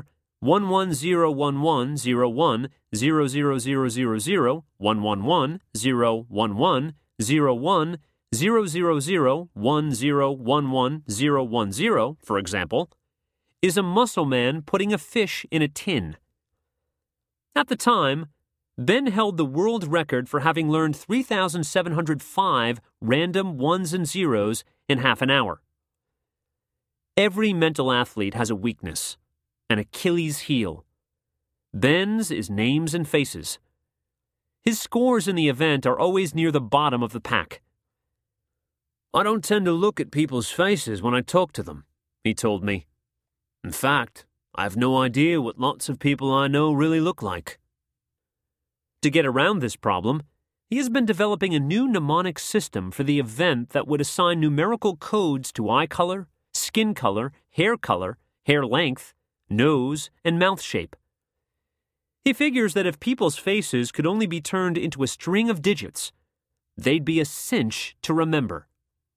Speaker 1: 1101000001110100101110, for example, is a muscle man putting a fish in a tin. At the time, Ben held the world record for having learned 3,705 random ones and zeros in half an hour. Every mental athlete has a weakness, an Achilles heel. Ben's is names and faces. His scores in the event are always near the bottom of the pack. "I don't tend to look at people's faces when I talk to them," he told me. "In fact, I have no idea what lots of people I know really look like." To get around this problem, he has been developing a new mnemonic system for the event that would assign numerical codes to eye color, skin color, hair length, nose, and mouth shape. He figures that if people's faces could only be turned into a string of digits, they'd be a cinch to remember.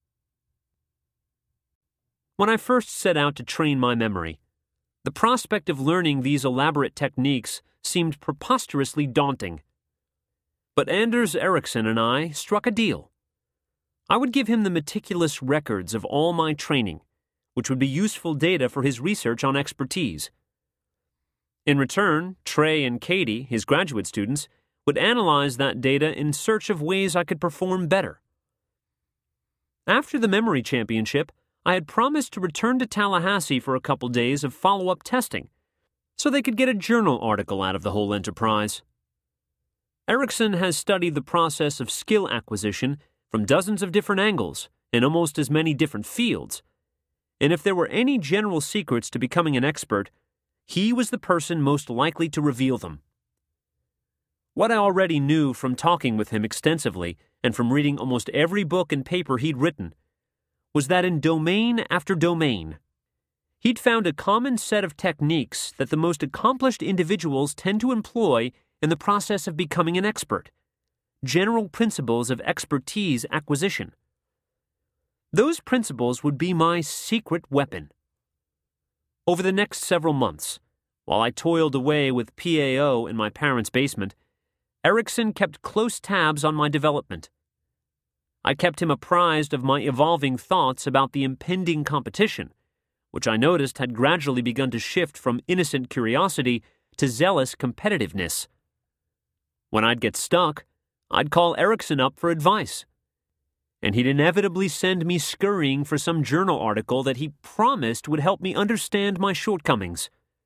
Speaker 1: When I first set out to train my memory, the prospect of learning these elaborate techniques seemed preposterously daunting. But Anders Ericsson and I struck a deal. I would give him the meticulous records of all my training, which would be useful data for his research on expertise. In return, Trey and Katie, his graduate students, would analyze that data in search of ways I could perform better. After the memory championship, I had promised to return to Tallahassee for a couple days of follow-up testing, so they could get a journal article out of the whole enterprise. Ericsson has studied the process of skill acquisition from dozens of different angles in almost as many different fields, and if there were any general secrets to becoming an expert, he was the person most likely to reveal them. What I already knew from talking with him extensively and from reading almost every book and paper he'd written was that in domain after domain, he'd found a common set of techniques that the most accomplished individuals tend to employ in the process of becoming an expert, general principles of expertise acquisition. Those principles would be my secret weapon. Over the next several months, while I toiled away with PAO in my parents' basement, Ericsson kept close tabs on my development. I kept him apprised of my evolving thoughts about the impending competition, which I noticed had gradually begun to shift from innocent curiosity to zealous competitiveness. When I'd get stuck, I'd call Erickson up for advice, and he'd inevitably send me scurrying for some journal article that he promised would help me understand my shortcomings.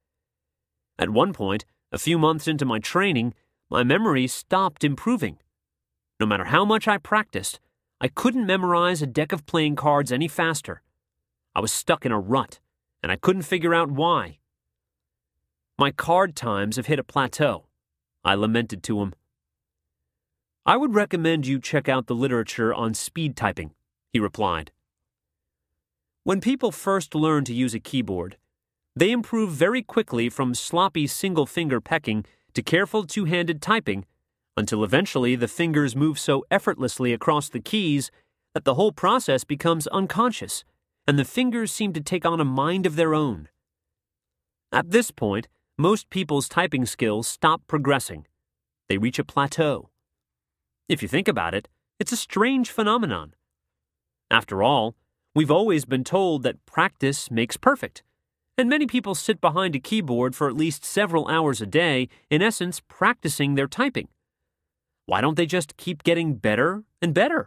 Speaker 1: At one point, a few months into my training, my memory stopped improving. No matter how much I practiced, I couldn't memorize a deck of playing cards any faster. I was stuck in a rut, and I couldn't figure out why. My card times have hit a plateau, I lamented to him. I would recommend you check out the literature on speed typing, he replied. When people first learn to use a keyboard, they improve very quickly from sloppy single-finger pecking to careful two-handed typing until eventually the fingers move so effortlessly across the keys that the whole process becomes unconscious, and the fingers seem to take on a mind of their own. At this point, most people's typing skills stop progressing. They reach a plateau. If you think about it, it's a strange phenomenon. After all, we've always been told that practice makes perfect, and many people sit behind a keyboard for at least several hours a day, in essence practicing their typing. Why don't they just keep getting better and better?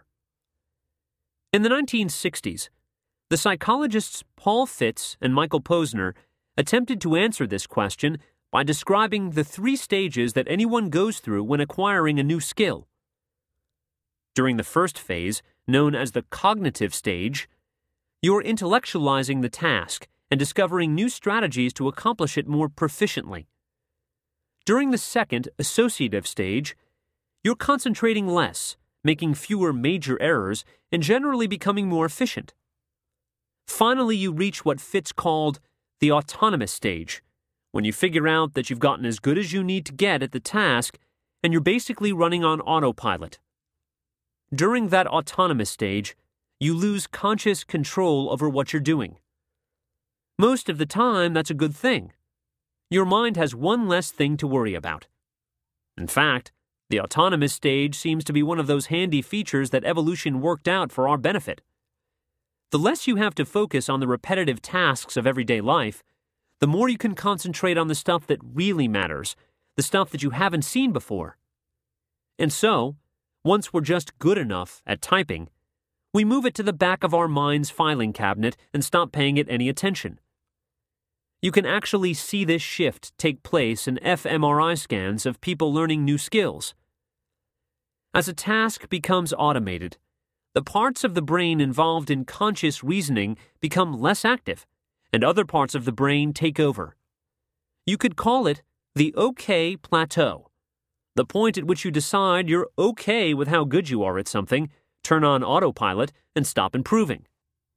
Speaker 1: In the 1960s, the psychologists Paul Fitts and Michael Posner attempted to answer this question by describing the 3 stages that anyone goes through when acquiring a new skill. During the first phase, known as the cognitive stage, you're intellectualizing the task and discovering new strategies to accomplish it more proficiently. During the second, associative stage, you're concentrating less, making fewer major errors, and generally becoming more efficient. Finally, you reach what Fitts called the autonomous stage, when you figure out that you've gotten as good as you need to get at the task, and you're basically running on autopilot. During that autonomous stage, you lose conscious control over what you're doing. Most of the time, that's a good thing. Your mind has one less thing to worry about. In fact, the autonomous stage seems to be one of those handy features that evolution worked out for our benefit. The less you have to focus on the repetitive tasks of everyday life, the more you can concentrate on the stuff that really matters, the stuff that you haven't seen before. And so, once we're just good enough at typing, we move it to the back of our mind's filing cabinet and stop paying it any attention. You can actually see this shift take place in fMRI scans of people learning new skills. As a task becomes automated, the parts of the brain involved in conscious reasoning become less active, and other parts of the brain take over. You could call it the OK plateau, the point at which you decide you're okay with how good you are at something, turn on autopilot, and stop improving.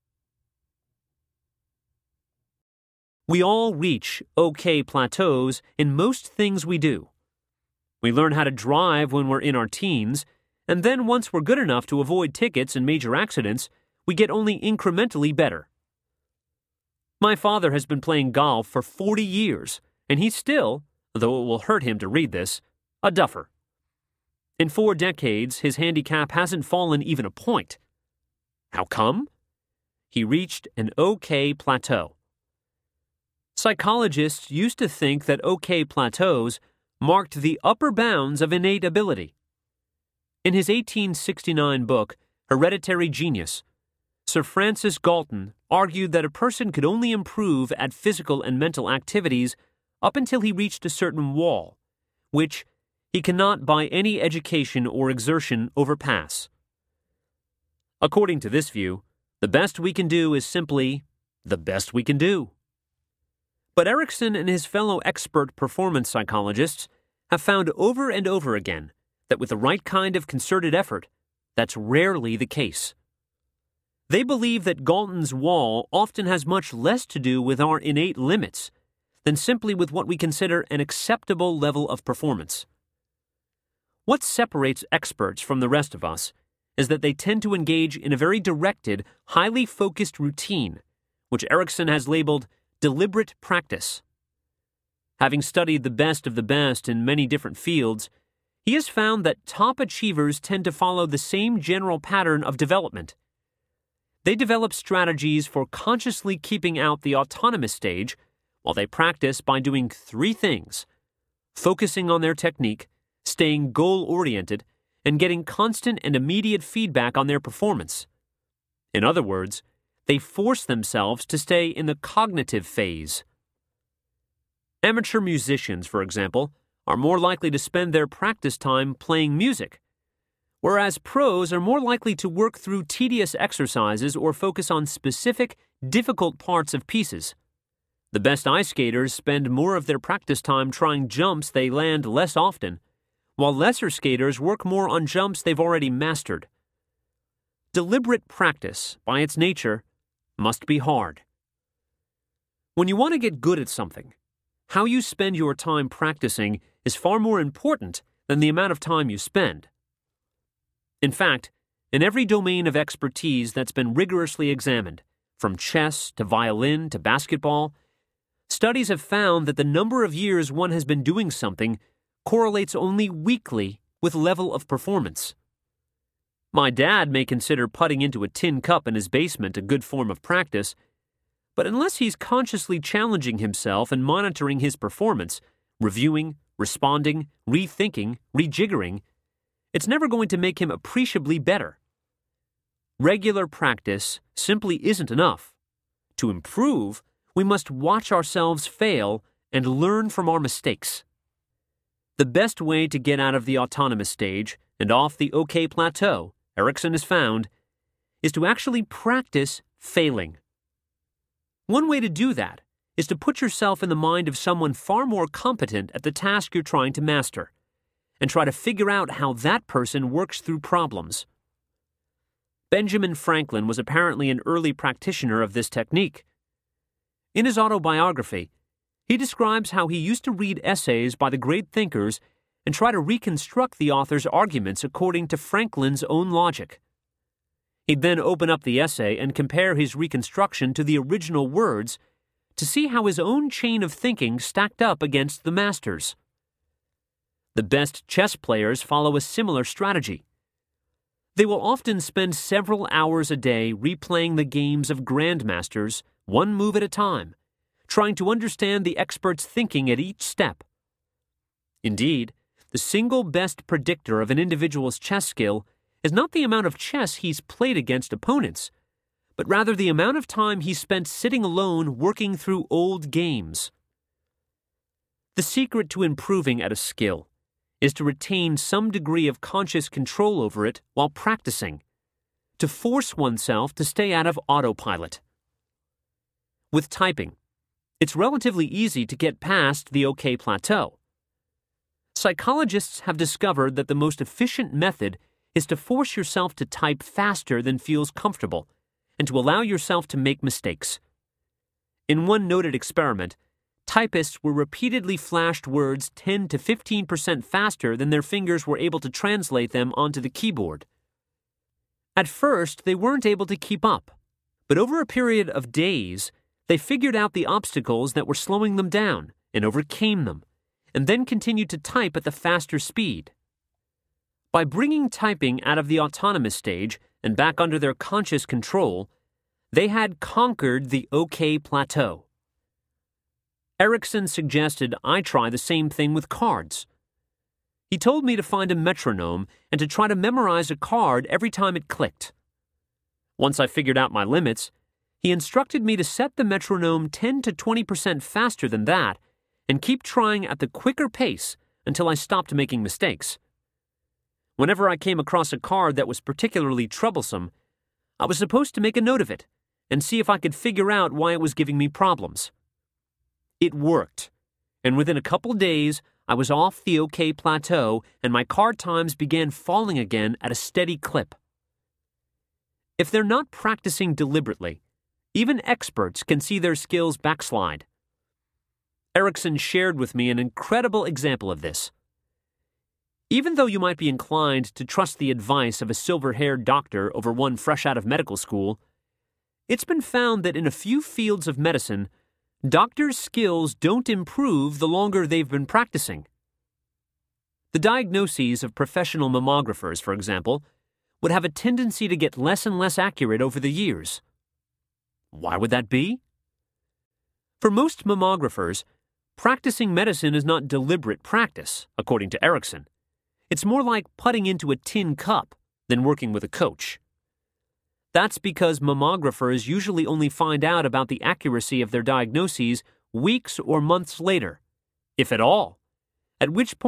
Speaker 1: We all reach OK plateaus in most things we do. We learn how to drive when we're in our teens, and then once we're good enough to avoid tickets and major accidents, we get only incrementally better. My father has been playing golf for 40 years, and he's still, though it will hurt him to read this, a duffer. In 4 decades, his handicap hasn't fallen even a point. How come? He reached an OK plateau. Psychologists used to think that OK plateaus marked the upper bounds of innate ability. In his 1869 book, Hereditary Genius, Sir Francis Galton argued that a person could only improve at physical and mental activities up until he reached a certain wall, which he cannot by any education or exertion overpass. According to this view, the best we can do is simply the best we can do. But Erickson and his fellow expert performance psychologists have found over and over again that with the right kind of concerted effort, that's rarely the case. They believe that Galton's wall often has much less to do with our innate limits than simply with what we consider an acceptable level of performance. What separates experts from the rest of us is that they tend to engage in a very directed, highly focused routine, which Erickson has labeled deliberate practice. Having studied the best of the best in many different fields, he has found that top achievers tend to follow the same general pattern of development. They develop strategies for consciously keeping out the autonomous stage while they practice by doing 3 things: focusing on their technique, staying goal-oriented, and getting constant and immediate feedback on their performance. In other words, they force themselves to stay in the cognitive phase. Amateur musicians, for example, are more likely to spend their practice time playing music, whereas pros are more likely to work through tedious exercises or focus on specific, difficult parts of pieces. The best ice skaters spend more of their practice time trying jumps they land less often, while lesser skaters work more on jumps they've already mastered. Deliberate practice, by its nature, must be hard. When you want to get good at something, how you spend your time practicing is far more important than the amount of time you spend. In fact, in every domain of expertise that's been rigorously examined, from chess to violin to basketball, studies have found that the number of years one has been doing something correlates only weakly with level of performance. My dad may consider putting into a tin cup in his basement a good form of practice, but unless he's consciously challenging himself and monitoring his performance, reviewing, responding, rethinking, rejiggering, it's never going to make him appreciably better. Regular practice simply isn't enough. To improve, we must watch ourselves fail and learn from our mistakes. The best way to get out of the autonomous stage and off the OK plateau, Erickson has found, is to actually practice failing. One way to do that is to put yourself in the mind of someone far more competent at the task you're trying to master, and try to figure out how that person works through problems. Benjamin Franklin was apparently an early practitioner of this technique. In his autobiography, he describes how he used to read essays by the great thinkers and try to reconstruct the author's arguments according to Franklin's own logic. He'd then open up the essay and compare his reconstruction to the original words to see how his own chain of thinking stacked up against the master's. The best chess players follow a similar strategy. They will often spend several hours a day replaying the games of grandmasters, one move at a time, trying to understand the expert's thinking at each step. Indeed, the single best predictor of an individual's chess skill is not the amount of chess he's played against opponents, but rather the amount of time he spent sitting alone working through old games. The secret to improving at a skill is to retain some degree of conscious control over it while practicing, to force oneself to stay out of autopilot. With typing, it's relatively easy to get past the OK plateau. Psychologists have discovered that the most efficient method is to force yourself to type faster than feels comfortable and to allow yourself to make mistakes. In one noted experiment, typists were repeatedly flashed words 10 to 15% faster than their fingers were able to translate them onto the keyboard. At first, they weren't able to keep up, but over a period of days, they figured out the obstacles that were slowing them down and overcame them, and then continued to type at the faster speed. By bringing typing out of the autonomous stage and back under their conscious control, they had conquered the OK plateau. Erickson suggested I try the same thing with cards. He told me to find a metronome and to try to memorize a card every time it clicked. Once I figured out my limits, he instructed me to set the metronome 10 to 20% faster than that and keep trying at the quicker pace until I stopped making mistakes. Whenever I came across a card that was particularly troublesome, I was supposed to make a note of it and see if I could figure out why it was giving me problems. It worked, and within a couple days, I was off the OK plateau and my card times began falling again at a steady clip. If they're not practicing deliberately, even experts can see their skills backslide. Erickson shared with me an incredible example of this. Even though you might be inclined to trust the advice of a silver-haired doctor over one fresh out of medical school, it's been found that in a few fields of medicine, doctors' skills don't improve the longer they've been practicing. The diagnoses of professional mammographers, for example, would have a tendency to get less and less accurate over the years. Why would that be? For most mammographers, practicing medicine is not deliberate practice, according to Erickson. It's more like putting into a tin cup than working with a coach. That's because mammographers usually only find out about the accuracy of their diagnoses weeks or months later, if at all, at which point